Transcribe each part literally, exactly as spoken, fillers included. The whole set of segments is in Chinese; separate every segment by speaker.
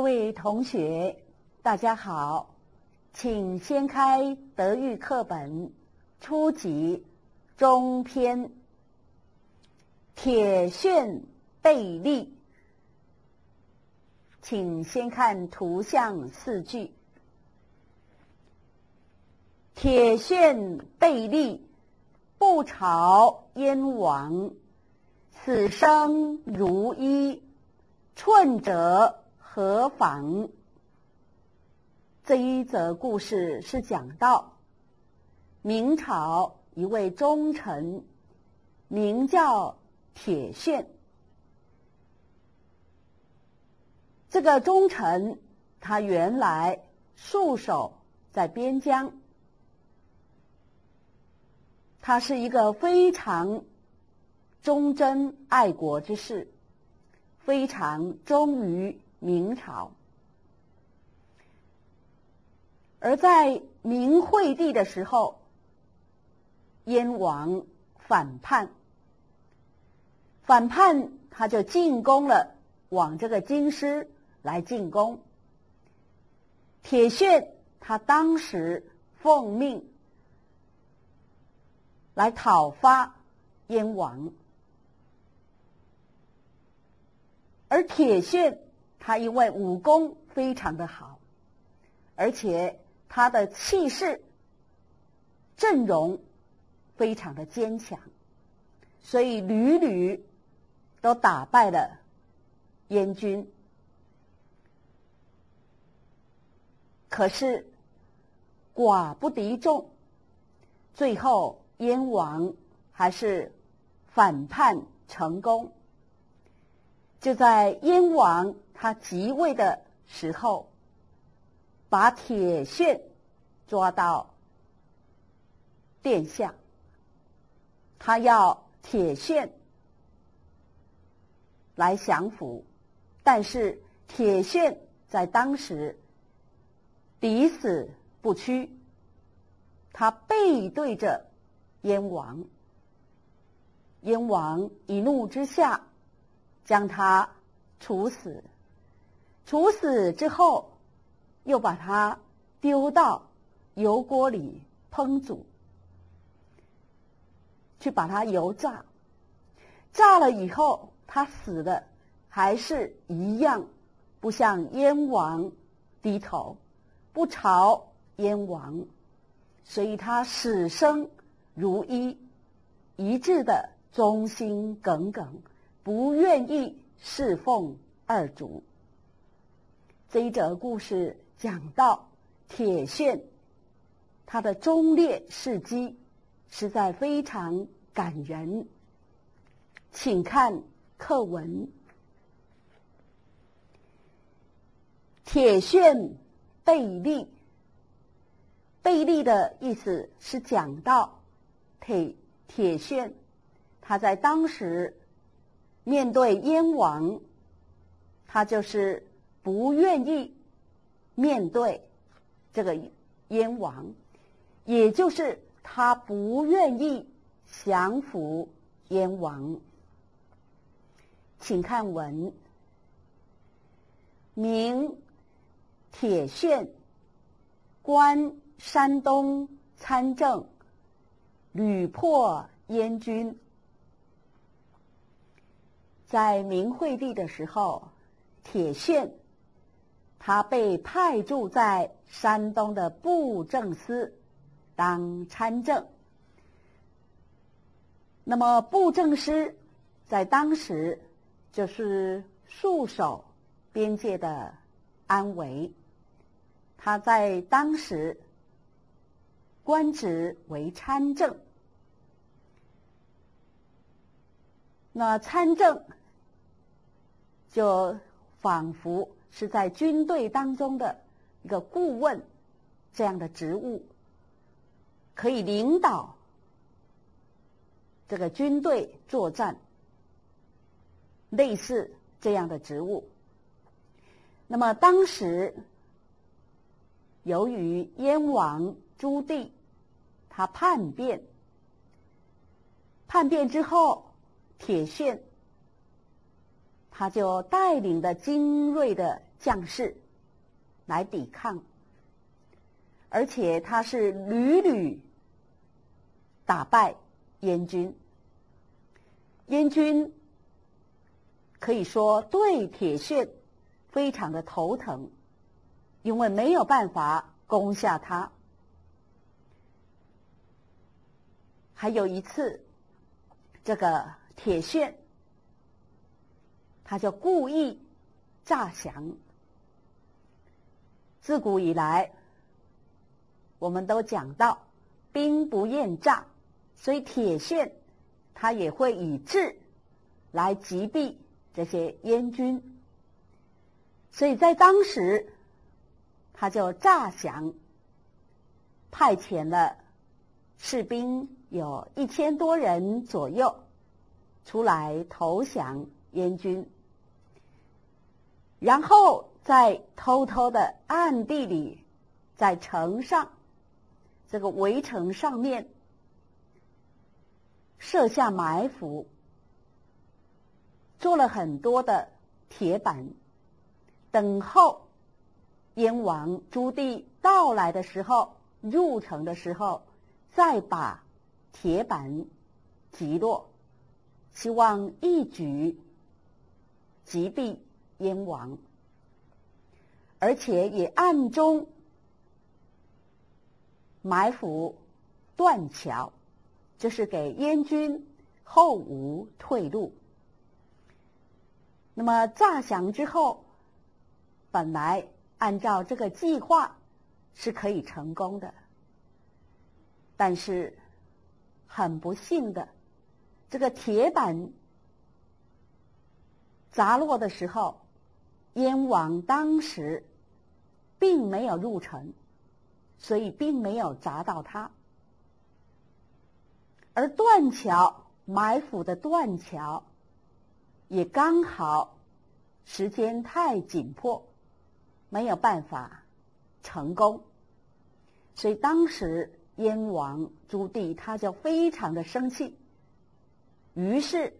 Speaker 1: 位同学，大家好，请掀开德育课本初级中篇铁铉背立，请先看图像四句。铁铉背立，不朝燕王，死生如一，寸者何妨？这一则故事是讲到明朝一位忠臣，名叫铁铉。这个忠臣他原来戍守在边疆，他是一个非常忠贞爱国之士，非常忠于明朝。而在明惠帝的时候，燕王反叛，反叛他就进攻了，往这个京师来进攻。铁铉他当时奉命来讨伐燕王，而铁铉他因为武功非常的好，而且他的气势阵容非常的坚强，所以屡屡都打败了燕军。可是寡不敌众，最后燕王还是反叛成功。就在燕王他即位的时候，把铁铉抓到殿下，他要铁铉来降服，但是铁铉在当时抵死不屈，他背对着燕王，燕王一怒之下将他处死，处死之后又把他丢到油锅里烹煮，去把他油炸，炸了以后他死了，还是一样不向燕王低头，不朝燕王，所以他死生如一，一致的忠心耿耿，不愿意侍奉二主。这一则故事讲到铁铉他的忠烈事迹，实在非常感人。请看课文。铁铉背立，背立的意思是讲到铁铁铉他在当时面对燕王，他就是不愿意面对这个燕王，也就是他不愿意降服燕王。请看文。明铁铉，官山东参政，屡破燕军。在明惠帝的时候，铁铉他被派驻在山东的布政司当参政。那么布政司在当时就是戍守边界的安危，他在当时官职为参政。那参政就仿佛是在军队当中的一个顾问这样的职务，可以领导这个军队作战，类似这样的职务。那么当时由于燕王朱棣他叛变，叛变之后，铁铉他就带领的精锐的将士来抵抗，而且他是屡屡打败燕军。燕军可以说对铁铉非常的头疼，因为没有办法攻下他。还有一次，这个铁铉他就故意诈降。自古以来，我们都讲到兵不厌诈，所以铁铉他也会以智来击毙这些燕军。所以在当时，他就诈降，派遣了士兵有一千多人左右出来投降燕军，然后再偷偷的暗地里在城上这个围城上面设下埋伏，做了很多的铁板，等候燕王朱棣到来的时候，入城的时候再把铁板击落，希望一举击毙燕王。而且也暗中埋伏断桥，就是给燕军后无退路。那么诈降之后，本来按照这个计划是可以成功的，但是很不幸的，这个铁板砸落的时候，燕王当时并没有入城，所以并没有砸到他。而断桥埋伏的断桥也刚好时间太紧迫，没有办法成功，所以当时燕王朱棣他就非常的生气，于是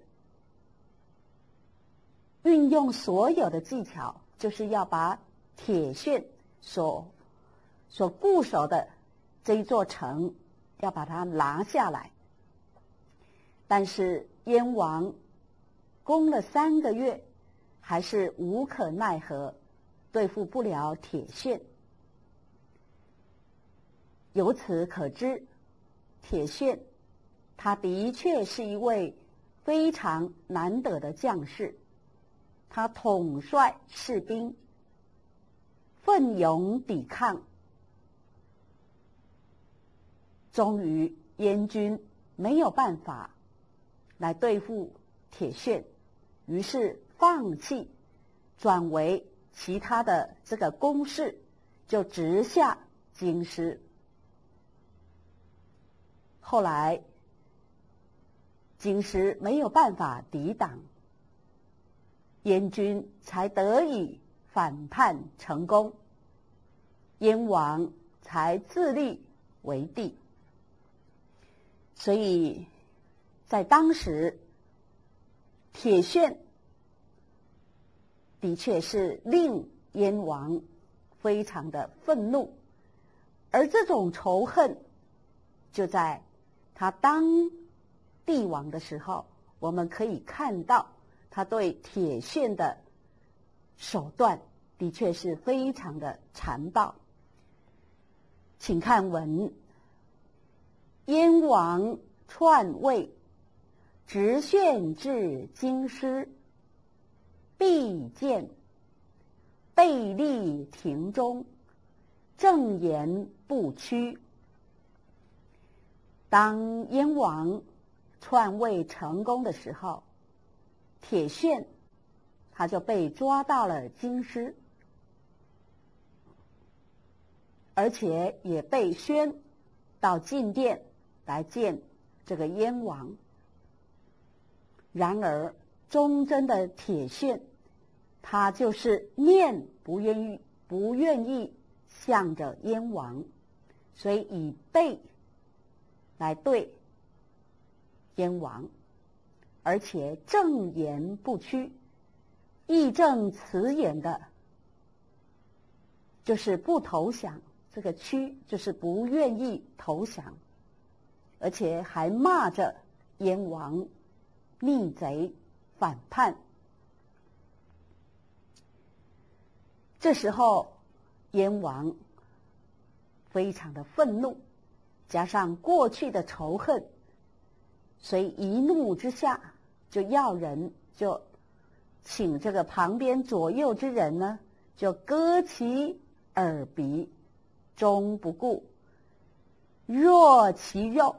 Speaker 1: 运用所有的技巧，就是要把铁铉所所固守的这一座城要把它拿下来。但是燕王攻了三个月，还是无可奈何，对付不了铁铉。由此可知，铁铉他的确是一位非常难得的将士，他统帅士兵奋勇抵抗，终于燕军没有办法来对付铁铉，于是放弃，转为其他的这个攻势，就直下京师。后来京师没有办法抵挡，燕军才得以反叛成功，燕王才自立为帝。所以在当时，铁铉的确是令燕王非常的愤怒，而这种仇恨就在他当帝王的时候，我们可以看到他对铁铉的手段的确是非常的残暴。请看文：燕王篡位，直铉至京师，必见背立庭中，正言不屈。当燕王篡位成功的时候，铁铉他就被抓到了京师，而且也被宣到禁殿来见这个燕王。然而忠贞的铁铉他就是面不愿意不愿意向着燕王，所以以背来对燕王，而且正言不屈，义正辞严的就是不投降，这个屈就是不愿意投降，而且还骂着燕王逆贼反叛。这时候燕王非常的愤怒，加上过去的仇恨，所以一怒之下就要人就请这个旁边左右之人呢，就割其耳鼻，终不顾，若其肉，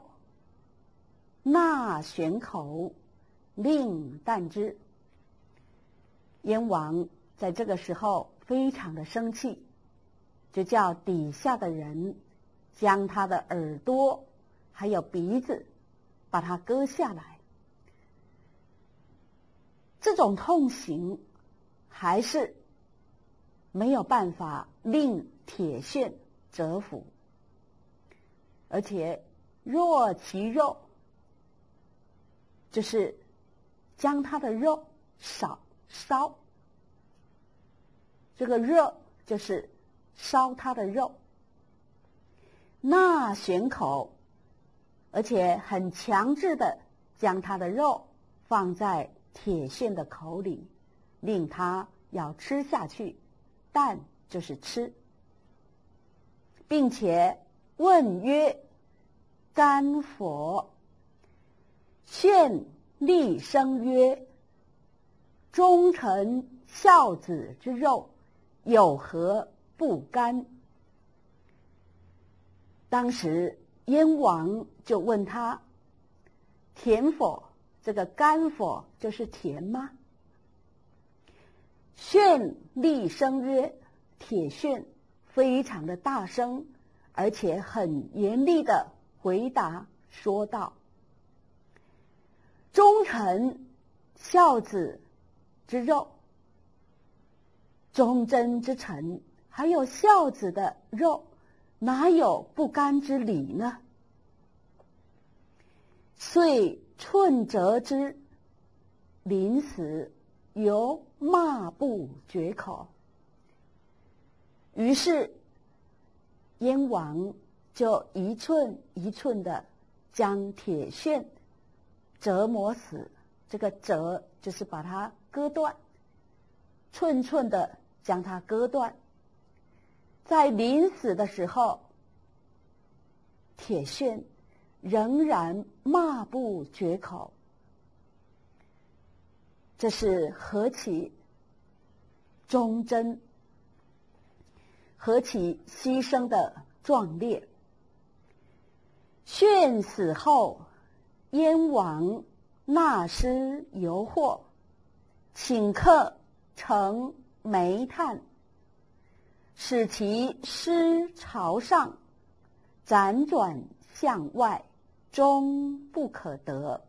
Speaker 1: 纳悬口，令啖之。燕王在这个时候非常的生气，就叫底下的人将他的耳朵还有鼻子把它割下来。这种痛刑还是没有办法令铁铉折服，而且若其肉，就是将他的肉烧烧，这个热就是烧他的肉，纳悬口，而且很强制的将他的肉放在铁铉的口里，令他要吃下去，啖就是吃，并且问曰：干否？铉厉声曰：忠臣孝子之肉，有何不干？当时燕王就问他：甜否？这个干否就是甜吗？铉厉声曰，铁铉非常的大声，而且很严厉的回答说道：忠臣孝子之肉，忠贞之臣还有孝子的肉，哪有不干之理呢？遂寸折之，临死犹骂不绝口。于是燕王就一寸一寸的将铁铉折磨死，这个折就是把它割断，寸寸的将它割断。在临死的时候，铁铉仍然骂不绝口。这是何其忠贞，何其牺牲的壮烈！铉死后，燕王纳尸犹获，请客盛煤炭，使其尸朝上，辗转向外，终不可得。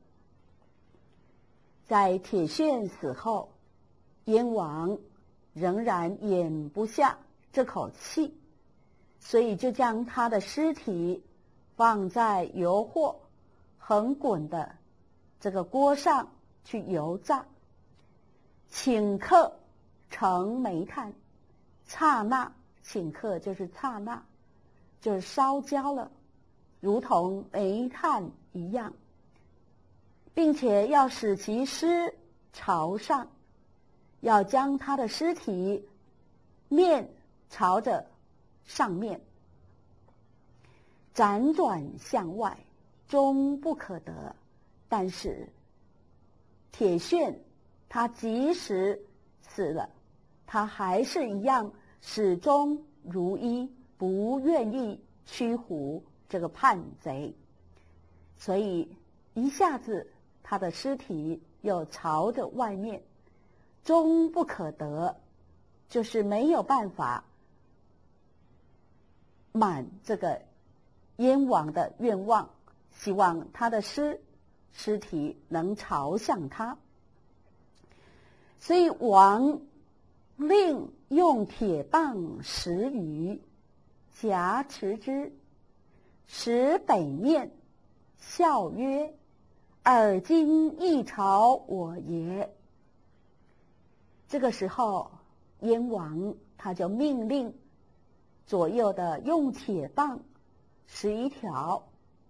Speaker 1: 在铁铉死后，燕王仍然咽不下这口气，所以就将他的尸体放在油火横滚的这个锅上去油炸，顷刻成煤炭，刹那，顷刻就是刹那，就是烧焦了，如同煤炭一样，并且要使其尸朝上，要将他的尸体面朝着上面，辗转向外，终不可得。但是铁铉他即使死了，他还是一样始终如一，不愿意屈服这个叛贼，所以一下子他的尸体又朝着外面，终不可得，就是没有办法满这个燕王的愿望，希望他的尸尸体能朝向他。所以王令用铁棒十余，挟持之，使北面，笑曰：尔今一朝我也。这个时候燕王他就命令左右的用铁棒十一条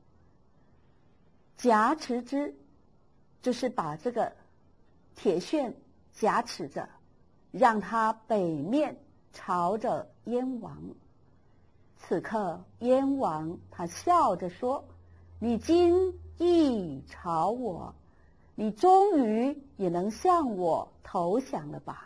Speaker 1: 夹持之，就是把这个铁旋夹持着，让它北面朝着燕王。此刻燕王他笑着说：你今亦朝我，你终于也能向我投降了吧。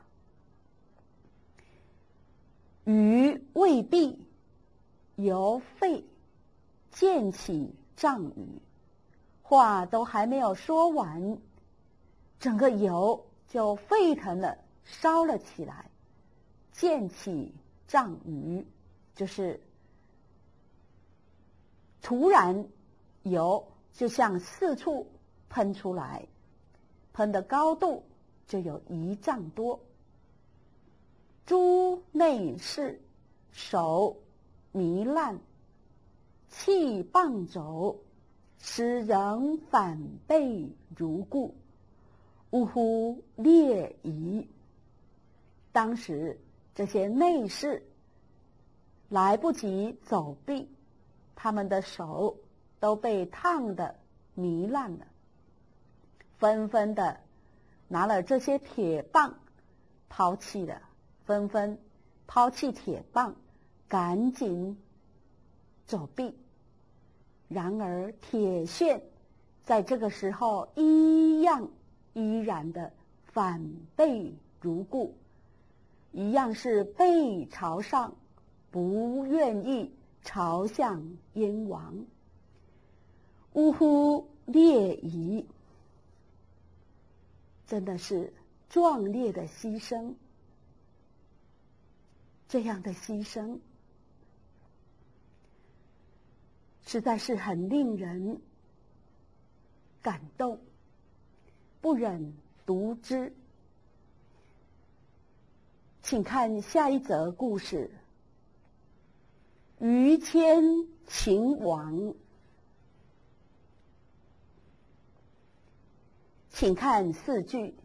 Speaker 1: 余未毕，犹沸，渐起胀雨。话都还没有说完，整个油就沸腾了，烧了起来。渐起胀雨，就是突然油就向四处喷出来，喷的高度就有一丈多。诸内侍手糜烂，弃棒肘，使人反背如故，呜呼列夷。当时这些内侍来不及走避，他们的手都被烫得糜烂了，纷纷的拿了这些铁棒抛弃了，纷纷抛弃铁棒，赶紧走避。然而铁旋在这个时候一样依然的反背如故，一样是背朝上，不愿意朝向燕王。呜呼列夷，真的是壮烈的牺牲。这样的牺牲实在是很令人感动，不忍读之。请看下一则故事：于谦秦王。请看四句：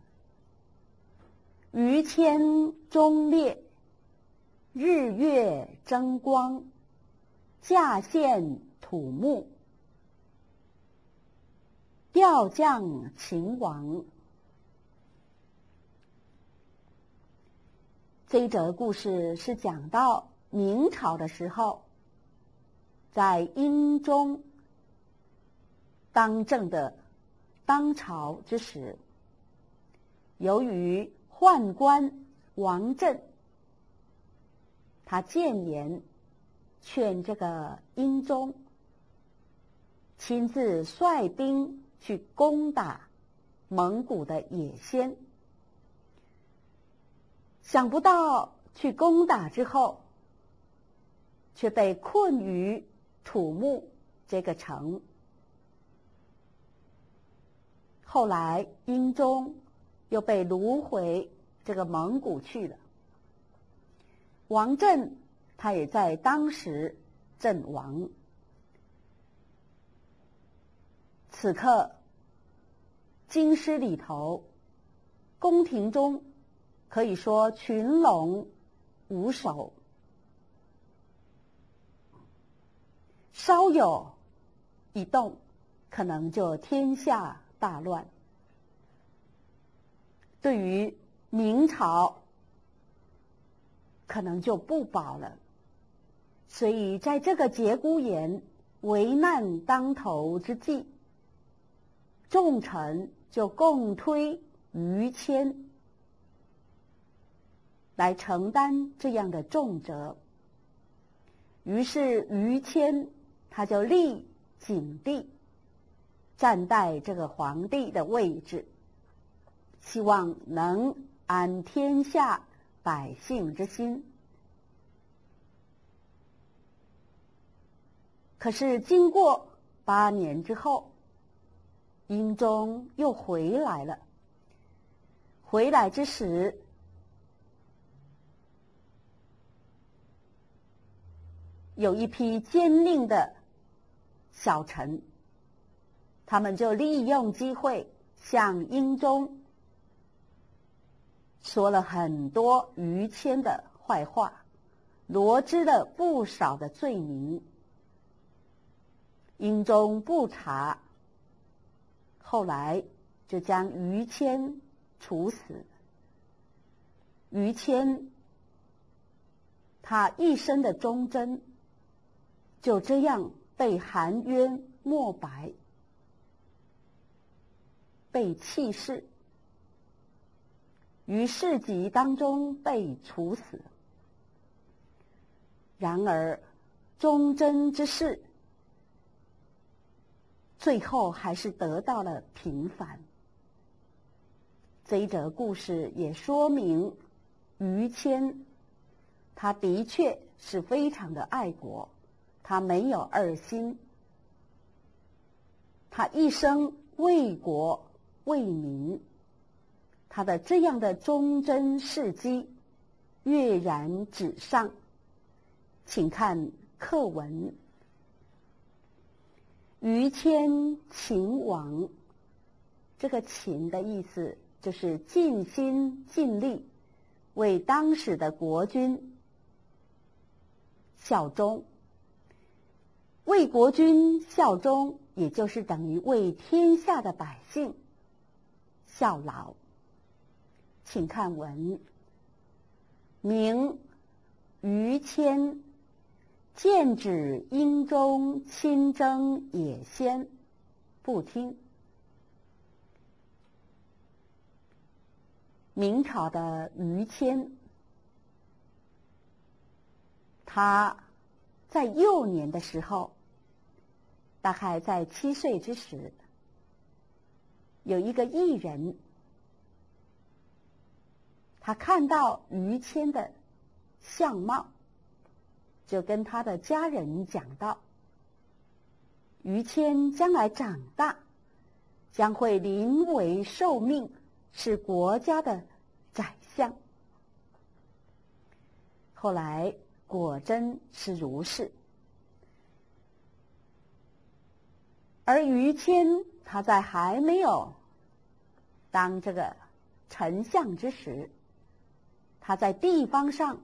Speaker 1: 于谦忠烈，日月争光，驾献土木，调将秦王。这一则故事是讲到明朝的时候，在英宗当政的当朝之时，由于宦官王振，他谏言劝这个英宗亲自率兵去攻打蒙古的野先。想不到去攻打之后，却被困于土木这个城。后来英宗又被掳回这个蒙古去了。王振他也在当时阵亡。此刻京师里头，宫廷中可以说群龙无首，稍有一动，可能就天下大乱。对于明朝可能就不保了。所以在这个节骨眼，危难当头之际，众臣就共推于谦来承担这样的重责。于是于谦他就立景帝，站在这个皇帝的位置，希望能安天下百姓之心。可是经过八年之后，英宗又回来了。回来之时，有一批奸佞的小臣，他们就利用机会向英宗说了很多于谦的坏话， 罗织了不少的罪名。英宗不查，后来就将于谦处死。于谦他一生的忠贞就这样被含冤没白，被弃市，于市集当中被处死。然而忠贞之士最后还是得到了平反。这一则故事也说明于谦他的确是非常的爱国，他没有二心，他一生为国为民，他的这样的忠贞事迹跃然纸上。请看课文：于谦勤王，这个勤的意思就是尽心尽力为当时的国君效忠。为国君效忠，也就是等于为天下的百姓效劳。请看文：明于谦，见指英宗亲征也先，不听。明朝的于谦，他在幼年的时候，大概在七岁之时，有一个艺人，他看到于谦的相貌，就跟他的家人讲道，于谦将来长大，将会临危受命，是国家的宰相。后来果真是如是。而于谦他在还没有当这个丞相之时，他在地方上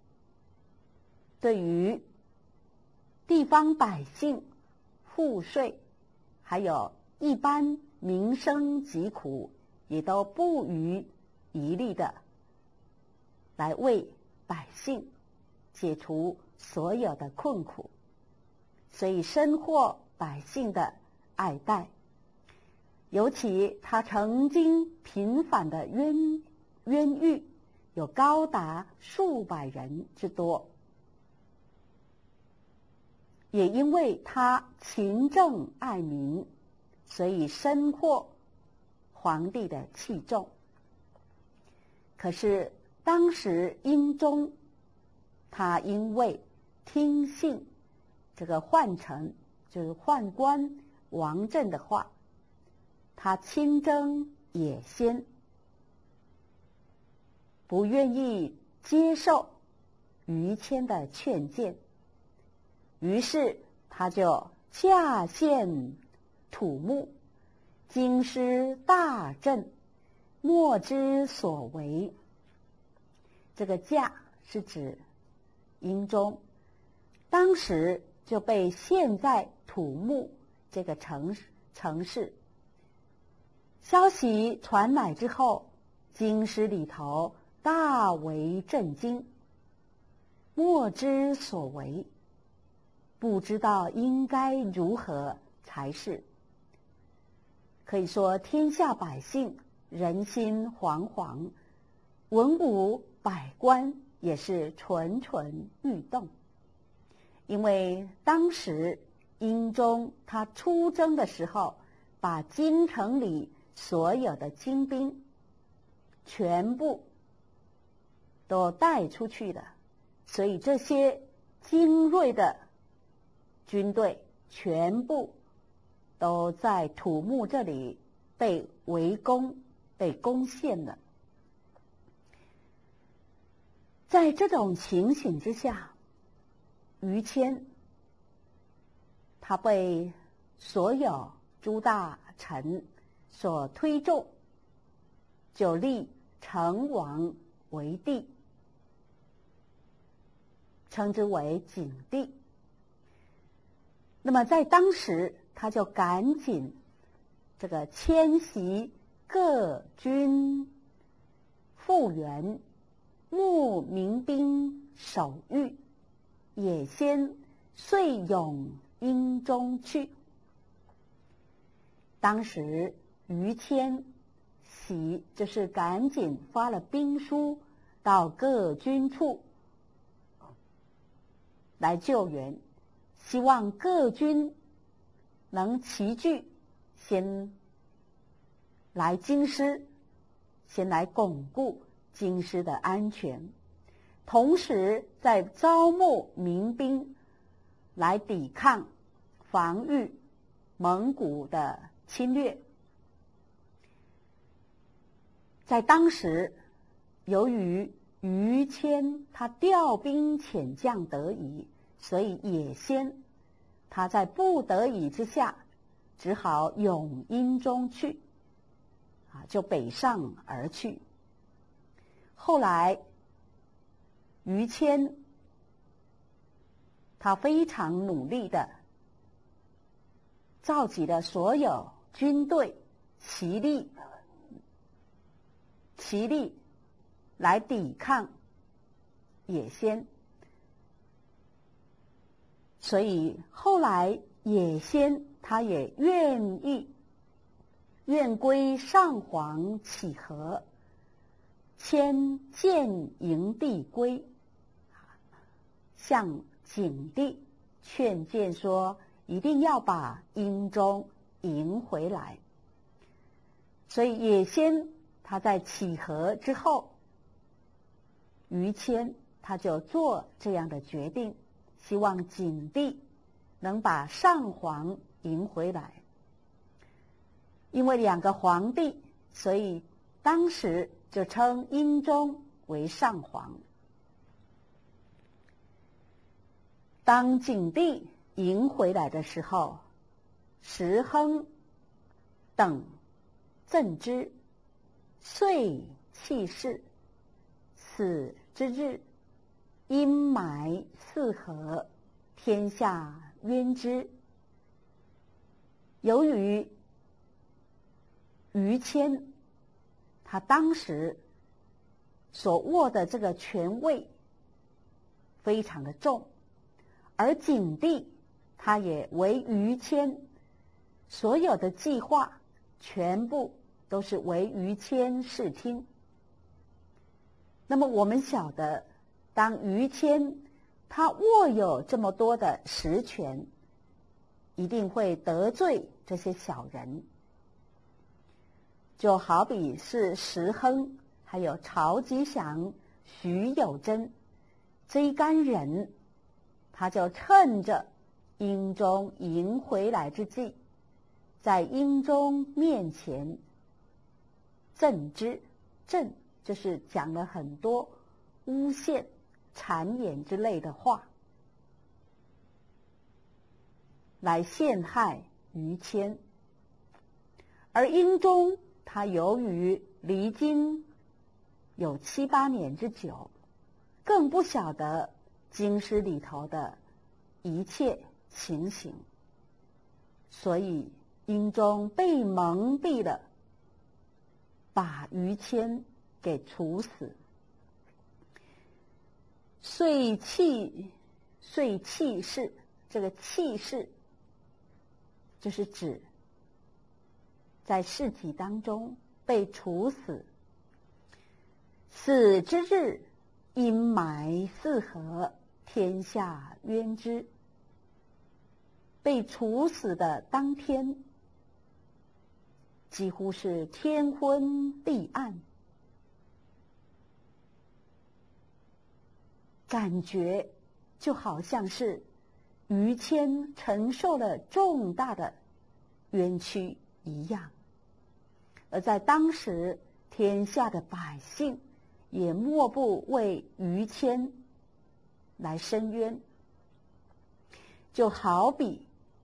Speaker 1: 对于地方百姓赋税，还有一般民生疾苦，也都不遗余力的来为百姓解除所有的困苦，所以深获百姓的爱戴。尤其他曾经平反的冤冤狱有高达数百人之多，也因为他勤政爱民，所以深获皇帝的器重。可是当时英宗他因为听信这个宦臣，就是宦官王振的话，他亲征也先，不愿意接受于谦的劝谏，于是他就驾献土木，京师大震，莫之所为。这个驾是指英宗，当时就被陷在土木这个城城市。消息传来之后，京师里头大为震惊，莫之所为，不知道应该如何才是。可以说天下百姓人心惶惶，文武百官也是蠢蠢欲动。因为当时英宗他出征的时候，把京城里所有的精兵全部都带出去了，所以这些精锐的军队全部都在土木这里被围攻，被攻陷了。在这种情形之下，于谦他被所有诸大臣所推重，就立成王为帝。 称之为景帝。那么在当时，他就赶紧这个迁徙各军复原，募民兵守御，也先遂涌殷中去。当时于谦喜就是赶紧发了兵书到各军处来救援，希望各军能齐聚，先来京师，先来巩固京师的安全，同时在招募民兵来抵抗防御蒙古的侵略。在当时，由于于谦他调兵遣将得宜，所以也先他在不得已之下，只好涌殷中去，啊，就北上而去。后来，于谦他非常努力的召集了所有军队，齐力齐力来抵抗也先。所以后来也先他也愿意愿归上皇乞和，迁建营地归，向景帝劝谏说一定要把殷中赢回来。所以也先他在乞和之后，于谦他就做这样的决定，希望景帝能把上皇赢回来。因为两个皇帝，所以当时就称殷中为上皇。当景帝赢回来的时候，石亨等赠之，遂弃世。死之日，阴霾四合，天下冤之。由于于谦他当时所握的这个权位非常的重，而景帝他也为于谦所有的计划全部都是为于谦视听。那么我们晓得，当于谦他握有这么多的实权，一定会得罪这些小人。就好比是石亨还有曹吉祥、徐有贞这一干人，他就趁着殷中赢回来之际，在殷中面前赠之，赠就是讲了很多诬陷、谗言之类的话，来陷害于谦。而殷中他由于离京有七八年之久，更不晓得京师里头的一切情形，所以殷中被蒙蔽了，把于谦给处死。遂弃遂弃世，这个弃世就是指在事迹当中被处死。死之日，阴霾四合，天下冤之。被处死的当天，几乎是天昏地暗，感觉就好像是于谦承受了重大的冤屈一样。而在当时，天下的百姓也莫不为于谦来申冤。就好比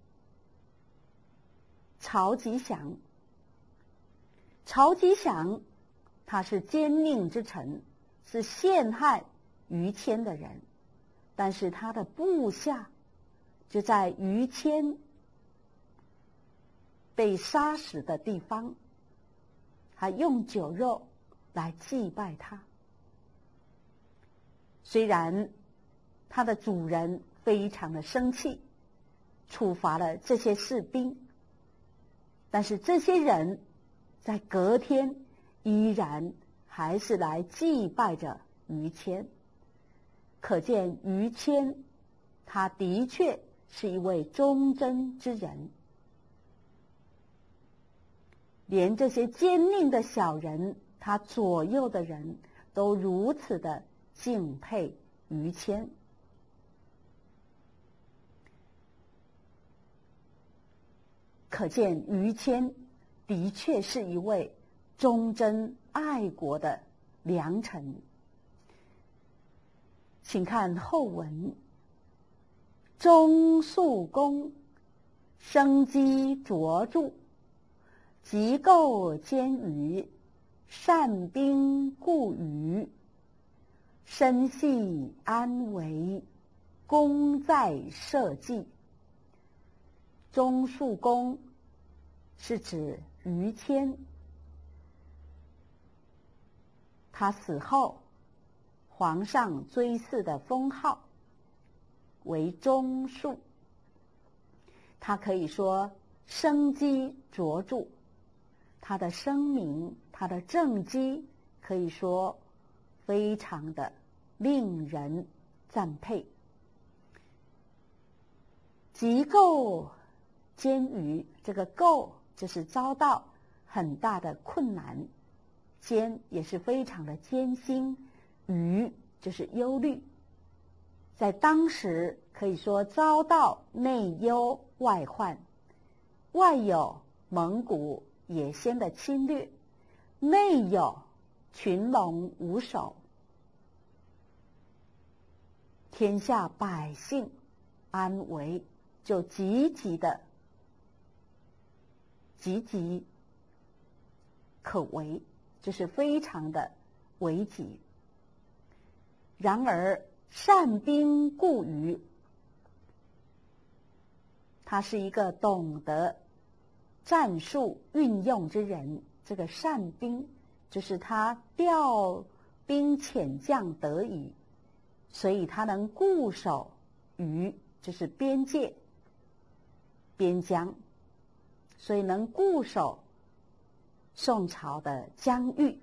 Speaker 1: 曹吉祥，曹吉祥他是奸佞之臣，是陷害于谦的人， 但是他的部下就在于谦被杀死的地方，还用酒肉来祭拜他。虽然他的主人非常的生气，处罚了这些士兵，但是这些人在隔天依然还是来祭拜着于谦。可见于谦他的确是一位忠贞之人，连这些奸佞的小人，他左右的人都如此的敬佩于谦。可见于谦的确是一位忠贞爱国的良臣。请看后文：中肃公生机卓著，极构兼余，善兵固于，身系安危，功在社稷。中肃公是指于谦，他死后皇上追谥的封号为中肃，他可以说生机卓著，他的声名，他的政绩可以说非常的令人赞佩。极构艰余，这个构就是遭到很大的困难，艰也是非常的艰辛，余就是忧虑。在当时可以说遭到内忧外患，外有蒙古野先的侵略，内有群龙无首，天下百姓安危就岌岌的岌岌可危，就是非常的危急。然而善兵固于，他是一个懂得战术运用之人。这个善兵就是他调兵遣将得宜，所以他能固守于，就是边界边疆，所以能固守宋朝的疆域。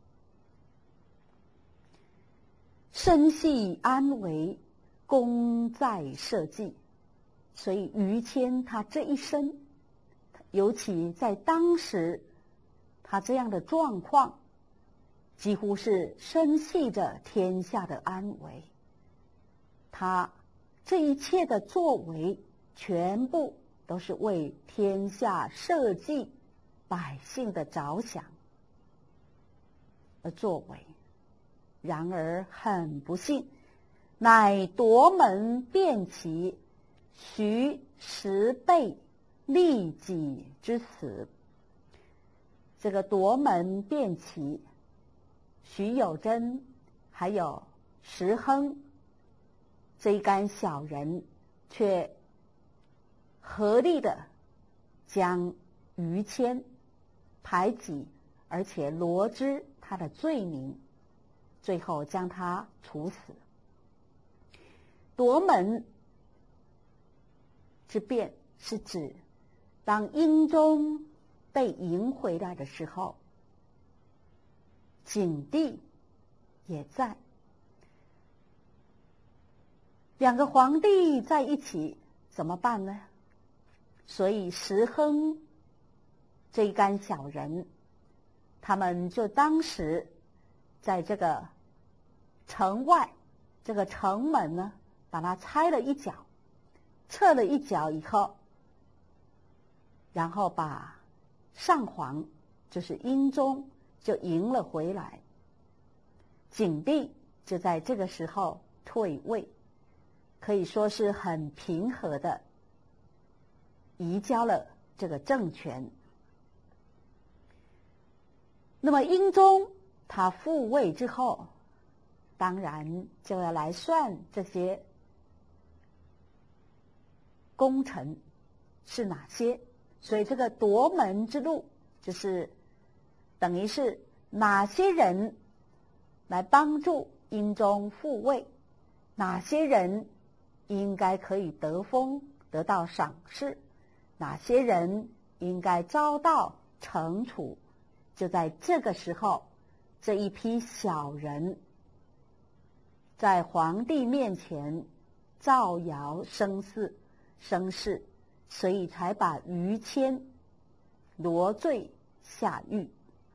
Speaker 1: 身系安危，功在社稷。所以于谦他这一生，尤其在当时他这样的状况，几乎是身系着天下的安危。他这一切的作为，全部都是为天下社稷百姓的着想而作为。然而很不幸，乃夺门变齐，徐十倍利己之死。这个夺门变齐，徐有贞还有石亨这一干小人，却合力的将于谦排挤，而且罗织他的罪名，最后将他处死。夺门之变是指当英宗被迎回来的时候，景帝也在，两个皇帝在一起怎么办呢？所以石亨这一干小人，他们就当时在这个城外，这个城门呢，把它拆了一角，撤了一角以后，然后把上皇就是英宗就迎了回来。景帝就在这个时候退位，可以说是很平和的移交了这个政权。那么英宗他复位之后，当然就要来算这些功臣是哪些？所以这个夺门之路就是等于是哪些人来帮助英宗复位，哪些人应该可以得封得到赏识，哪些人应该遭到惩处。就在这个时候，这一批小人在皇帝面前造谣生事生事，所以才把于谦罗罪下狱。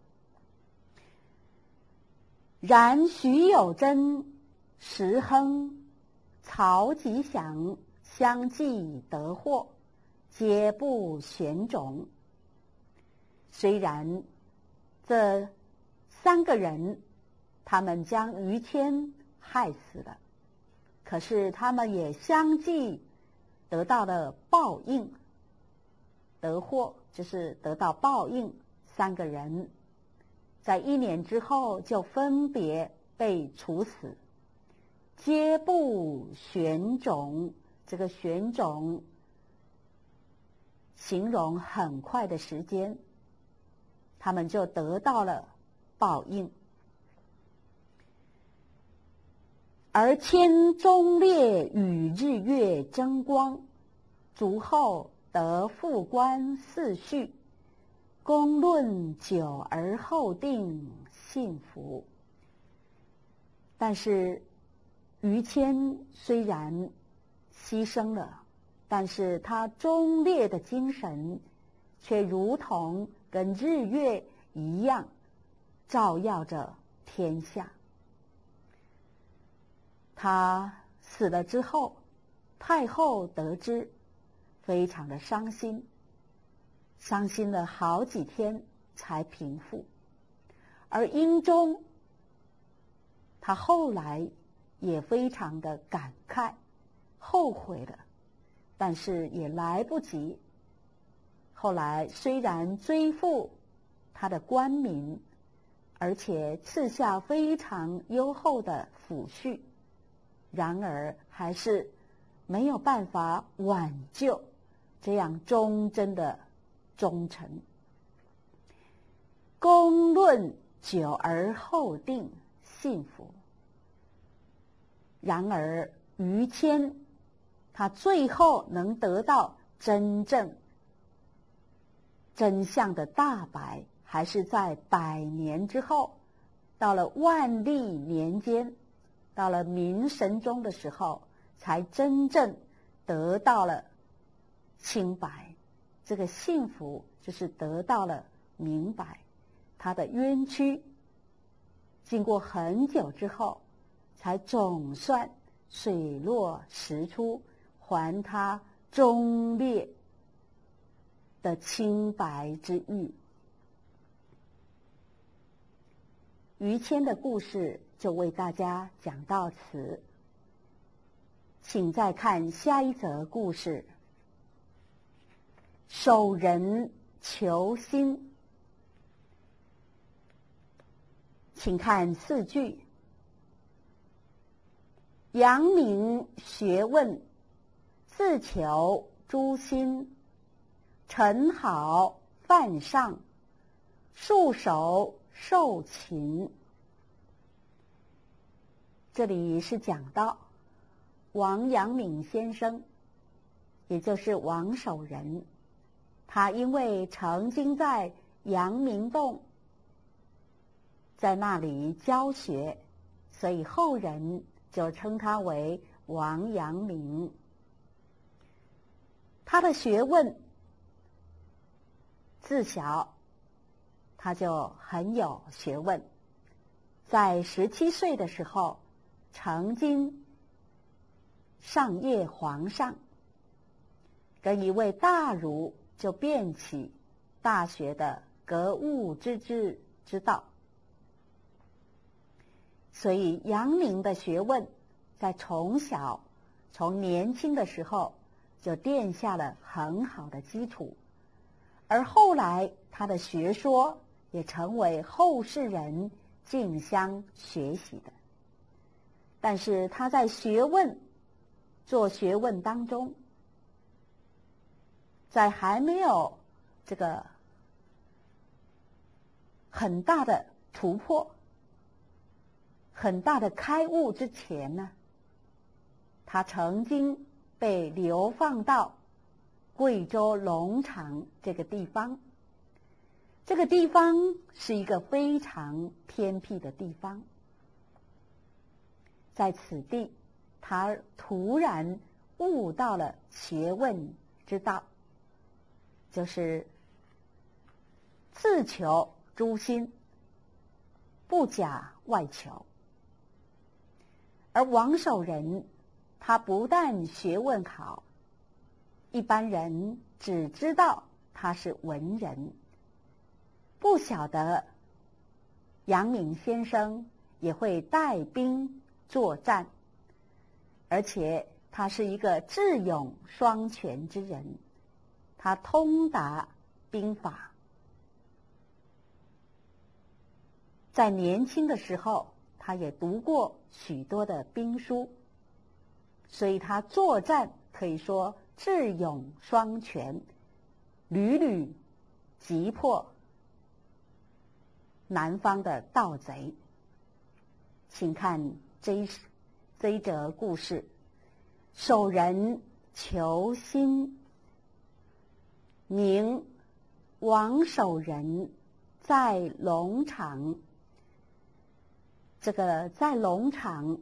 Speaker 1: 然许有贞、石亨、曹吉祥相继得获，皆不选种。虽然这三个人他们将于谦害死了，可是他们也相继得到了报应。得获就是得到报应，三个人在一年之后就分别被处死，皆不选种。这个选种形容很快的时间，他们就得到了报应。而谦忠烈与日月争光，卒后得副官四序，公论久而后定，幸福。但是于谦虽然牺牲了，但是他忠烈的精神却如同跟日月一样照耀着天下。他死了之后，太后得知，非常的伤心，伤心了好几天才平复。而英宗他后来也非常的感慨，后悔了，但是也来不及。后来虽然追复他的官名，而且赐下非常优厚的抚恤，然而还是没有办法挽救这样忠贞的忠臣。公论久而后定，幸福。然而于谦他最后能得到真正真相的大白，还是在百年之后，到了万历年间，到了明神宗的时候，才真正得到了清白。这个幸福就是得到了明白，他的冤屈经过很久之后，才总算水落石出，还他忠烈的清白之欲。于谦的故事就为大家讲到此，请再看下一则故事。守人求心。请看四句。阳明学问，自求诸心，陈好犯上，束手受擒。这里是讲到王阳明先生，也就是王守仁，他因为曾经在阳明洞在那里教学，所以后人就称他为王阳明。他的学问自小他就很有学问，在十七岁的时候曾经上谒皇上，跟一位大儒就辩起大学的格物致知之道。所以阳明的学问在从小从年轻的时候就奠下了很好的基础，而后来他的学说也成为后世人竞相学习的。但是他在学问做学问当中， 在还没有这个很大的突破、很大的开悟之前呢，他曾经被流放到贵州龙场这个地方。这个地方是一个非常偏僻的地方，在此地，他突然悟到了学问之道，就是自求诸心，不假外求。而王守仁，他不但学问好，一般人只知道他是文人，不晓得阳明先生也会带兵作战，而且他是一个智勇双全之人，他通达兵法。在年轻的时候，他也读过许多的兵书，所以他作战可以说智勇双全，屡屡击破南方的盗贼。请看这一这一则故事：守仁求新，名王守仁在龙场。这个在龙场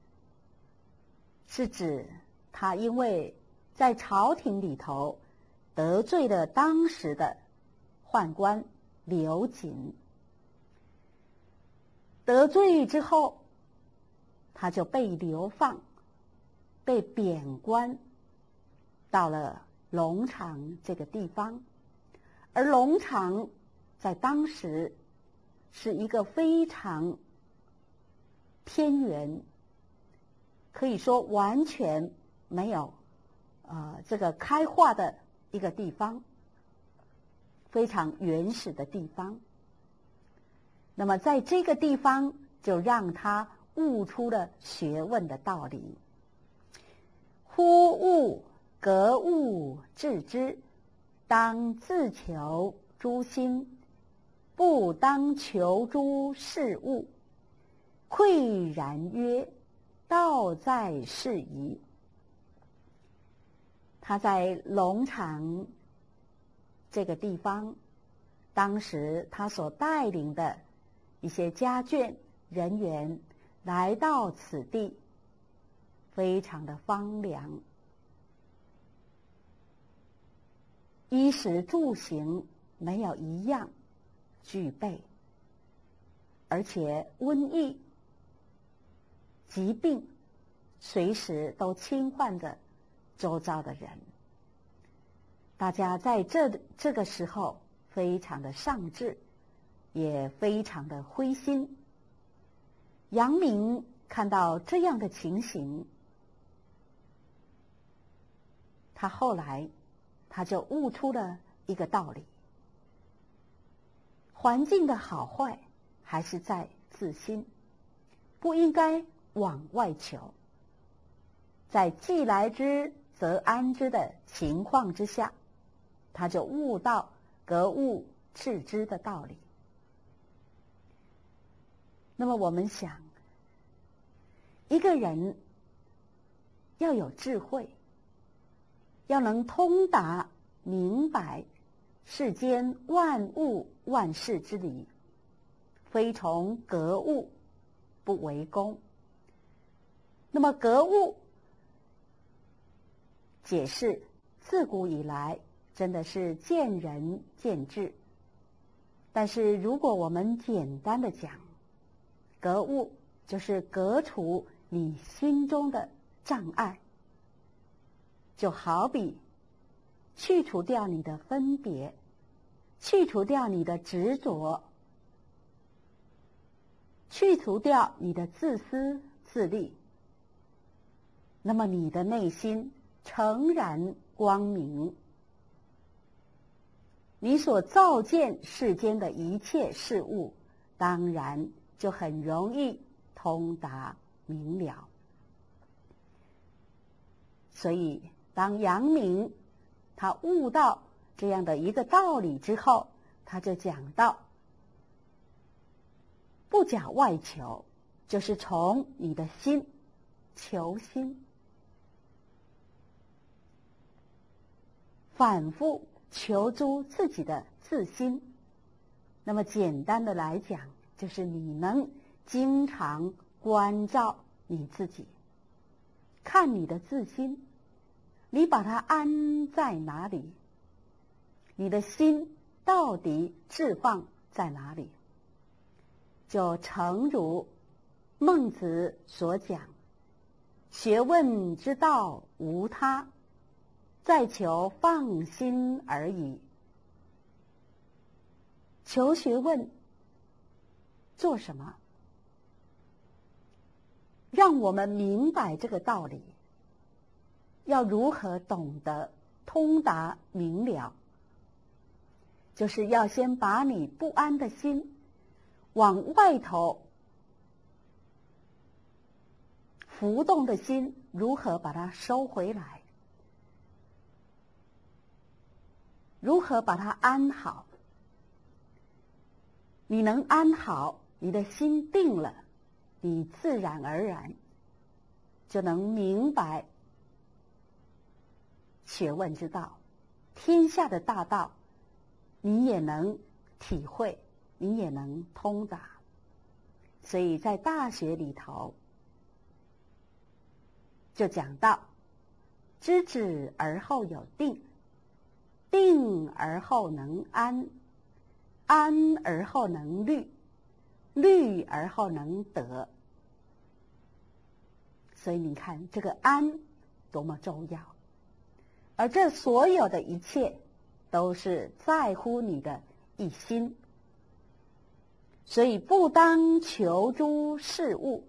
Speaker 1: 是指他因为在朝廷里头得罪了当时的宦官刘瑾，得罪之后，他就被流放，被贬官到了龙场这个地方。而龙场在当时是一个非常偏远，可以说完全没有呃这个开化的一个地方，非常原始的地方。那么在这个地方，就让他悟出了学问的道理。忽悟格物致知，当自求诸心，不当求诸事物。喟然曰：道在是矣。他在龙场这个地方，当时他所带领的一些家眷人员来到此地，非常的荒凉，衣食住行没有一样具备，而且瘟疫、疾病随时都侵犯着周遭的人。大家在这这个时候非常的丧志，也非常的灰心。阳明看到这样的情形，他后来他就悟出了一个道理：环境的好坏还是在自心，不应该往外求。在既来之则安之的情况之下，他就悟到格物致知的道理。那么我们想，一个人要有智慧，要能通达明白世间万物万事之理，非从格物不为功。那么格物解释自古以来真的是见仁见智，但是如果我们简单的讲，格物就是革除你心中的障碍，就好比去除掉你的分别，去除掉你的执着，去除掉你的自私自利，那么你的内心诚然光明，你所造见世间的一切事物，当然就很容易通达明了。所以当阳明他悟到这样的一个道理之后，他就讲到，不假外求，就是从你的心求心，反复求诸自己的自心。那么简单的来讲，就是你能经常关照你自己，看你的自心，你把它安在哪里？你的心到底置放在哪里？就诚如孟子所讲，学问之道无他，在求放心而已。求学问做什么？让我们明白这个道理，要如何懂得通达明了，就是要先把你不安的心往外头浮动的心如何把它收回来，如何把它安好。你能安好，你的心定了，你自然而然就能明白学问之道，天下的大道你也能体会，你也能通达。所以在大学里头就讲到，知止而后有定，定而后能安，安而后能虑，虑而后能得。所以你看这个安多么重要，而这所有的一切都是在乎你的一心。所以不当求诸事物，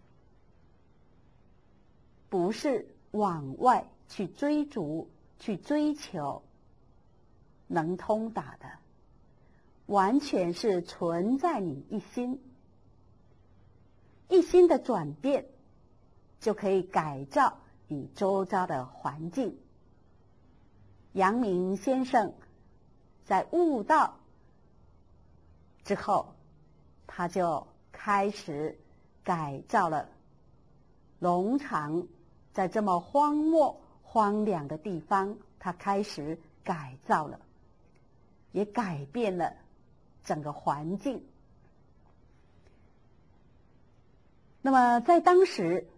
Speaker 1: 不是往外去追逐去追求能通达的，完全是存在你一心。一心的转变就可以改造你周遭的环境。阳明先生在悟道之后，他就开始改造了农场，在这么荒漠荒凉的地方，他开始改造了，也改变了整个环境。那么在当时，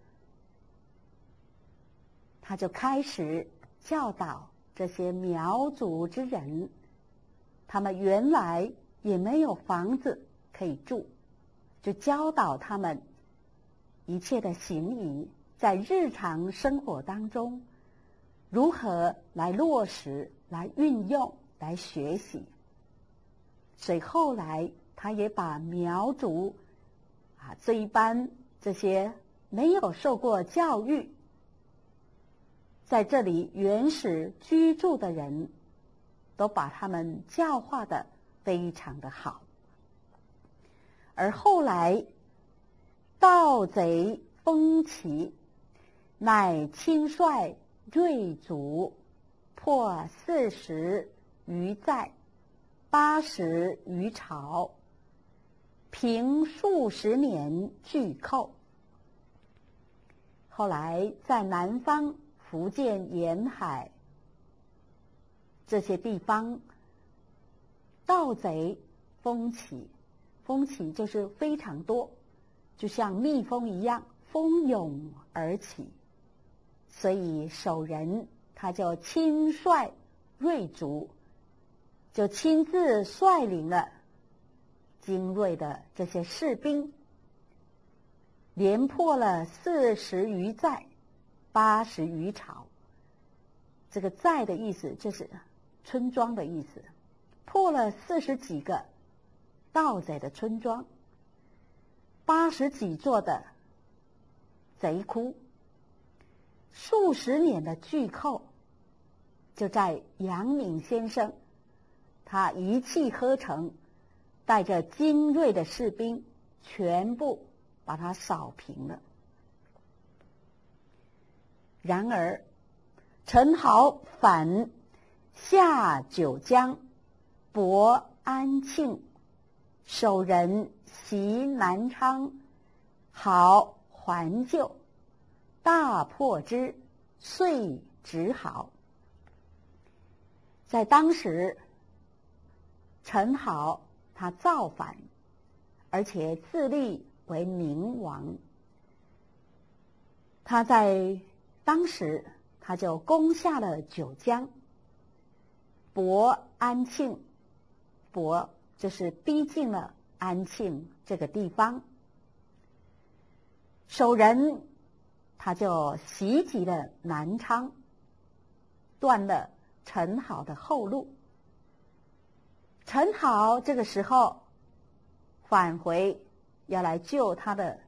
Speaker 1: 他就开始教导这些苗族之人，他们原来也没有房子可以住，就教导他们一切的行仪，在日常生活当中如何来落实、来运用、来学习。所以后来他也把苗族啊这一班这些没有受过教育，在这里原始居住的人，都把他们教化得非常的好。而后来盗贼蜂起，乃轻率锐卒，破四十余寨，八十余巢，平数十年巨寇。后来在南方福建沿海这些地方，盗贼蜂起，蜂起就是非常多，就像蜜蜂一样蜂拥而起。所以守人他就亲率锐卒，就亲自率领了精锐的这些士兵，连破了四十余寨，八十余巢。这个寨的意思就是村庄的意思，破了四十几个盗贼的村庄，八十几座的贼窟，数十年的巨寇，就在阳明先生他一气呵成，带着精锐的士兵全部把它扫平了。然而陈豪反下九江，博安庆，守人袭南昌，好还旧，大破之，遂止好。在当时，陈好他造反，而且自立为明王。他在当时他就攻下了九江，博安庆，博就是逼近了安庆这个地方。守人他就袭击了南昌，断了陈好的后路。陈好这个时候返回要来救他的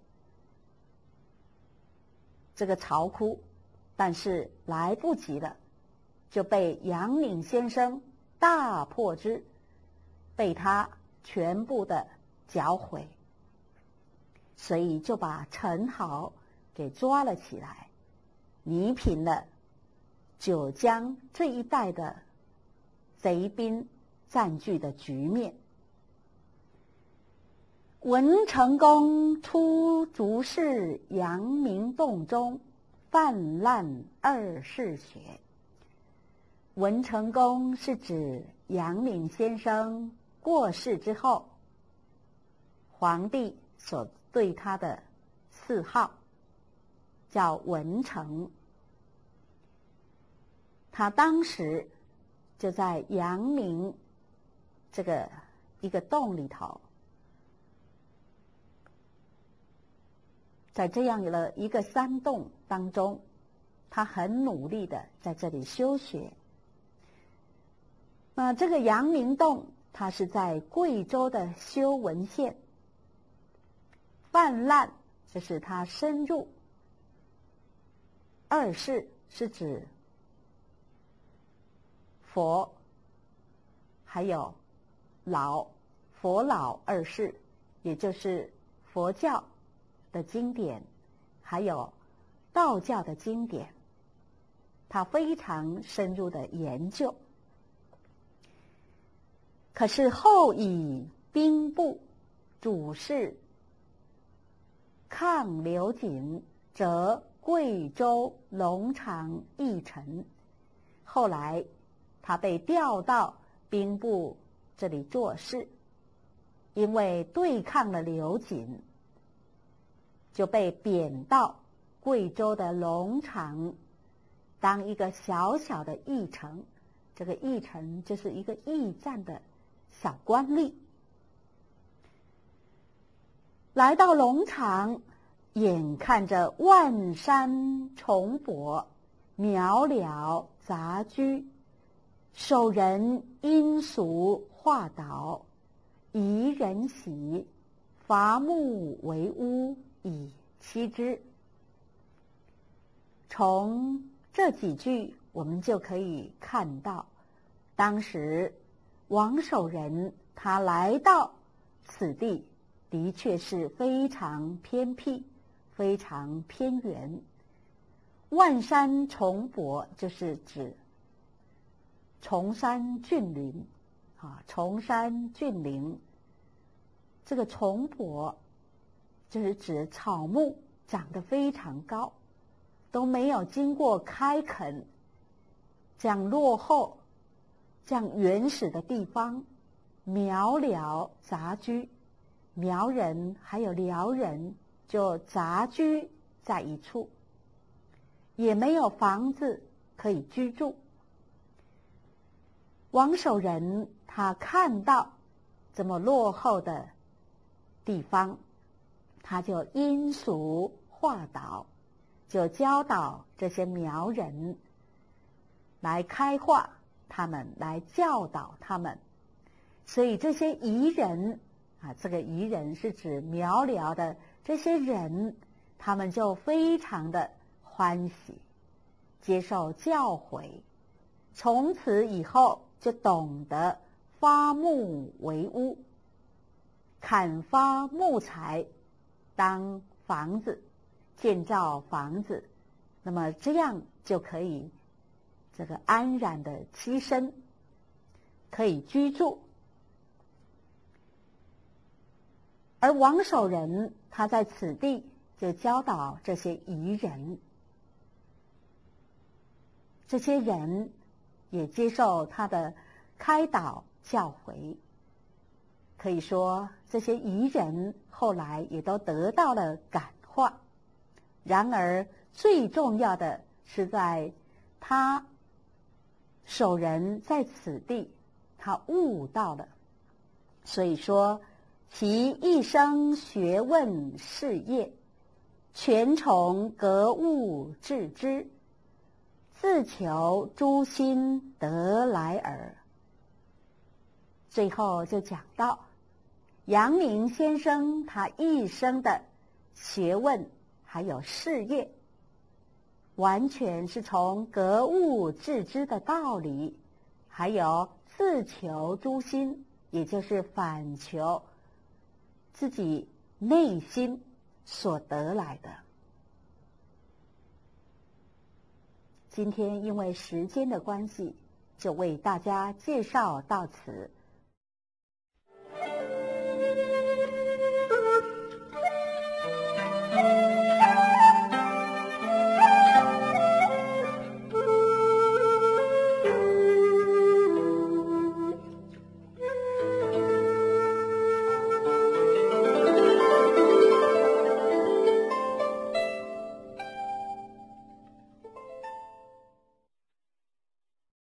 Speaker 1: 这个巢窟，但是来不及了，就被杨敏先生大破之，被他全部的剿毁，所以就把陈好给抓了起来，弥平了九江这一带的贼兵占据的局面。文成公出逐士杨明洞中，泛滥二世学。文成公是指杨敏先生过世之后，皇帝所对他的谥号叫文成。他当时就在阳明这个一个洞里头，在这样的一个山洞当中，他很努力的在这里修学。那这个阳明洞，它是在贵州的修文县。泛滥就是它深入，二世是指佛，还有老佛老二世，也就是佛教的经典，还有道教的经典，他非常深入的研究。可是后以兵部主事抗刘瑾，则贵州龙场驿丞。后来他被调到兵部这里做事，因为对抗了刘瑾，就被贬到贵州的龙场当一个小小的驿丞。这个驿丞就是一个驿站的小官吏。来到龙场，眼看着万山重薄，渺寥杂居，守人因俗化导，夷人喜，伐木为屋以栖之。从这几句我们就可以看到，当时王守仁他来到此地的确是非常偏僻，非常偏远。万山重薄就是指崇山峻岭啊，崇山峻岭。这个重薄就是指草木长得非常高，都没有经过开垦，这样落后，这样原始的地方，苗辽杂居，苗人还有辽人就杂居在一处，也没有房子可以居住。王守仁他看到这么落后的地方，他就因俗化导，就教导这些苗人来开化他们，来教导他们。所以这些夷人啊，这个夷人是指苗辽的这些人，他们就非常的欢喜，接受教诲，从此以后就懂得伐木为屋，砍伐木材当房子，建造房子，那么这样就可以这个安然的栖身可以居住。而王守仁他在此地就教导这些夷人，这些人也接受他的开导教诲。可以说这些夷人后来也都得到了感化。然而最重要的是在他守仁在此地他悟到了，所以说其一生学问事业，全从格物致知，自求诸心得来耳。最后就讲到阳明先生他一生的学问还有事业，完全是从格物致知的道理，还有自求诸心，也就是反求自己内心所得来的。今天因为时间的关系，就为大家介绍到此。
Speaker 2: Thank you.